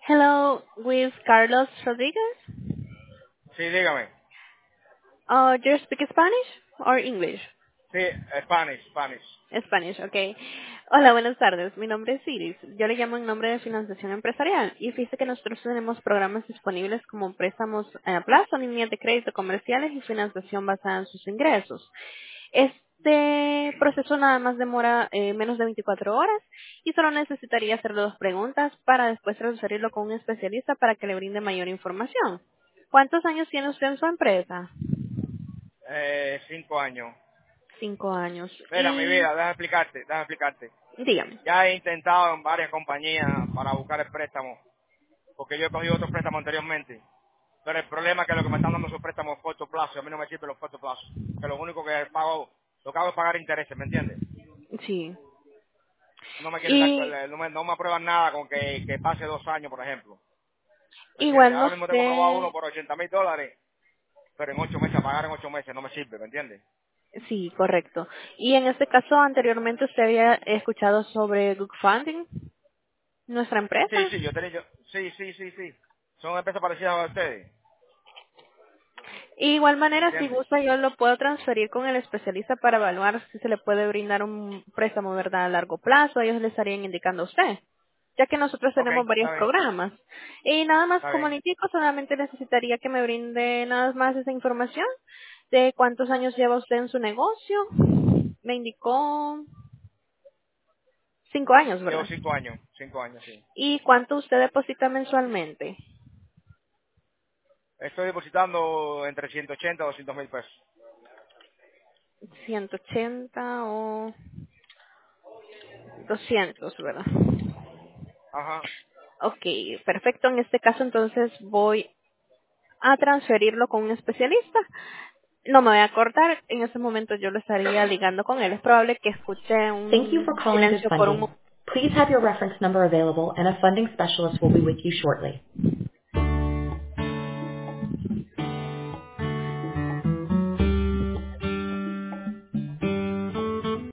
Hello, with Carlos Rodriguez. Sí, dígame. Do you speak Spanish or English? Sí, Spanish, Spanish. Spanish, okay. Hola, buenas tardes. Mi nombre es Iris. Yo le llamo en nombre de Financiación Empresarial. Y fíjese que nosotros tenemos programas disponibles como préstamos a plazo, líneas de crédito comerciales y financiación basada en sus ingresos. Este proceso nada más demora menos de 24 horas y solo necesitaría hacerle dos preguntas para después transferirlo con un especialista para que le brinde mayor información. ¿Cuántos años tiene usted en su empresa? 5 años. 5 años. Mira, mi Y vida, déjame explicarte. dígame. Ya he intentado en varias compañías para buscar el préstamo, porque yo he cogido otros préstamos anteriormente. Pero el problema es que lo que me están dando son préstamos a corto plazo, y a mí no me sirven los corto plazo. Que lo único que pago, lo que hago es pagar intereses, ¿me entiendes? Sí. No me quieren dar, Y no me aprueban nada con que pase 2 años, por ejemplo. ¿Me entiendes? igual no Ahora mismo tengo aprobado uno sé. por $80,000, pero en 8 meses, a pagar en 8 meses, no me sirve, ¿me entiendes? Sí, correcto. Y en este caso, anteriormente usted había escuchado sobre Good Funding, nuestra Sí, empresa. sí, sí. Son empresas parecidas a ustedes, Igual ¿me manera, si entiendes? gusta, yo lo puedo transferir con el especialista para evaluar si se le puede brindar un préstamo, ¿verdad?, a largo plazo. Ellos le estarían indicando a usted, ya que nosotros Ok, tenemos varios está bien, programas. Y nada más, está como bien. le indico, solamente necesitaría que me brinde nada más esa información de cuántos años lleva usted en su negocio. Me indicó 5 años, Llevo ¿verdad? 5 años, 5 años, sí. ¿Y cuánto usted deposita mensualmente? Estoy depositando entre 180 y 200,000 pesos. 180 o 200, ¿verdad? Ajá. Ok, perfecto. En este caso, entonces voy a transferirlo con un especialista. No me voy a cortar. En ese momento yo lo estaría ligando con él. Es probable que escuche Thank you for un calling Good silencio por un Funding. Please have your reference number available and a funding specialist will be with you shortly.